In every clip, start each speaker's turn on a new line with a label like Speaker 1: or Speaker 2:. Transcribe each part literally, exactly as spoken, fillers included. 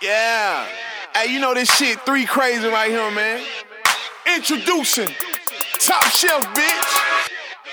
Speaker 1: Yeah. Hey, you know this shit three crazy right here, man. Introducing Top Shelf, bitch.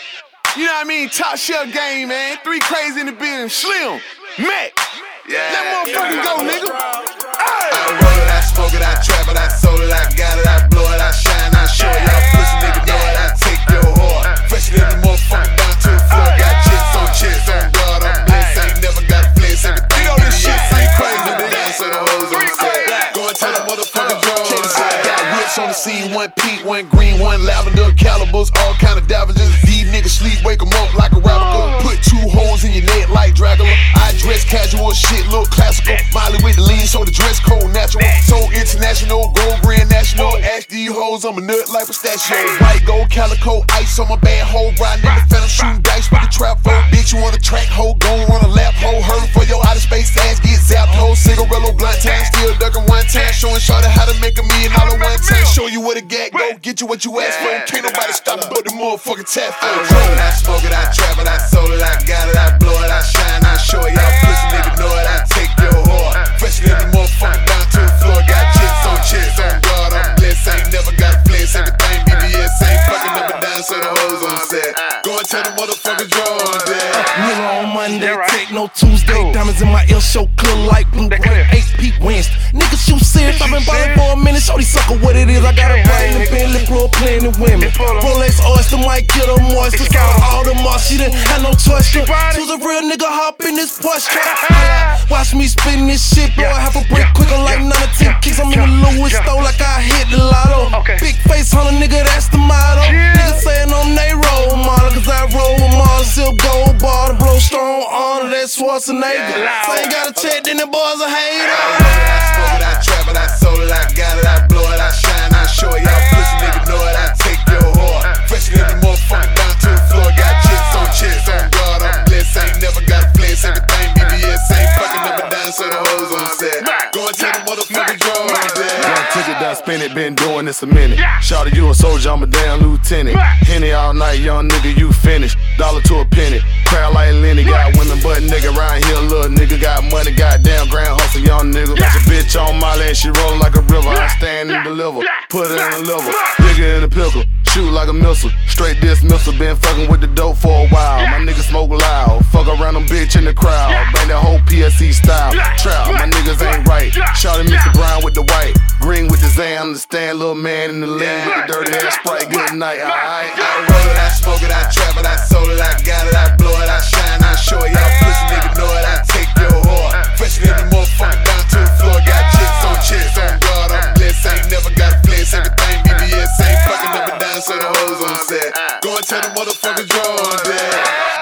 Speaker 1: You know what I mean? Top Shelf game, man. Three crazy in the building. Slim, Mac. Yeah. Let motherfucking go, nigga. Hey.
Speaker 2: I roll it, I smoke it, I trap it, I sold it, I got it, I blow it, I shine, I show it. Y'all pussy nigga know it, I take your heart. Fresher than the motherfucker down to the floor. Got chicks on chicks on God, I'm blessed. Ain't never got a flex. Everything
Speaker 1: you know this shit ain't crazy,
Speaker 2: nigga. So the hoes on the set. Going to the motherfucking drawers. Got whips on the scene, one pink, one green, one lavender, calibers, all kind of davages. These niggas sleep, wake 'em up like a rapper. Put two holes in your neck like Dracula. I dress casual, shit look classical. Molly with the lean, so the dress code natural. So international, gold grand national. Ask these hoes, I'm a nut like pistachio. White gold calico, ice on my bad hoe. Riding in the phantom, shooting dice with the trap phone. Bitch, you on a track hoe, gon' run a lap hoe. Heard for your outer space ass, get zapped hoe. Cigarello blunt time, still ducking one time. Showing Shawty how to make a million dollar one time. Show you where the gag go, get you what you ask for. Can't nobody stop it but the motherfucking tap for. I roll it, I smoke it, I trap it, I sold it, I got it, I blow it, I shine, I show it. Y'all pussy nigga know it, I take your heart. Fresher than the motherfucker down to the floor. Got chicks on chicks on God, I'm blessed. Ain't never got a flex. Everything B B S ain't fucking up and down, so the hoes on set. Going to the motherfucking drawers, yeah.
Speaker 3: Nigga on Monday, take no Tuesday. Diamonds in my ear show clear like blue. Eight peak wins. Niggas shoot serious. I've been ballin' for a minute. Show these sucker what it is. I got a brain and Bentley pro plenty women. Rolex oyster might get her moist. Just got all the moss. She didn't have no choice. She was a real nigga. Hop in this Porsche truck. Watch me spin this shit, bro. I have a break quicker like nine or ten kicks. I'm in the Louis store like I hit the lotto. Big face on a nigga, that's the motto. Niggas saying I'm they role model, cause I roll with model, silk gold bar, to blow strong on that Schwarzenegger. So ain't got a check, then the boys a hater.
Speaker 2: I smoke it, I trap it, I sold it, I got it, I blow it, I shine, I show it. Y'all pussy nigga know it, I take your heart. Fresher than the motherfucker down to the floor. Got chicks on chicks on God, I'm blessed. Ain't never got a flex. Everything B B S ain't fucking up and down, so the hoes on set. Going to the motherfucking drawers, yeah.
Speaker 4: One ticket done spin it, been doing this a minute. Shawty, you a soldier, I'm a damn lieutenant. Henny all night, young nigga, you finished. Dollar to a penny, crowd like Lenny. Got women but nigga round here, little nigga. Got money, goddamn grand hustle, young nigga. Got your bitch on my land, she rollin' like a river. I stand and deliver, put it in the liver. Nigga in the pickle, shoot like a missile. Straight dismissal, been fucking with the dope for a while. My nigga smoke loud, fuck around them bitch in the crowd. Bring that whole P S C style. Trap, my niggas ain't right. Shawty mix the brown with the white, green with the Zan. Understand, little man in the lane with the dirty ass Sprite. Good night, alright.
Speaker 2: I roll it, I smoke it, I trap it, I sold it, I got it, I blow it, I shine, I show it. Y'all pussy nigga know it, I take your heart. Fresher than the motherfucker down to the floor. Got chicks on chicks on God, I'm blessed. Ain't never got a flex. Everything B B S ain't fucking up and down, so the hoes on set. Going to the motherfucking drawers, yeah.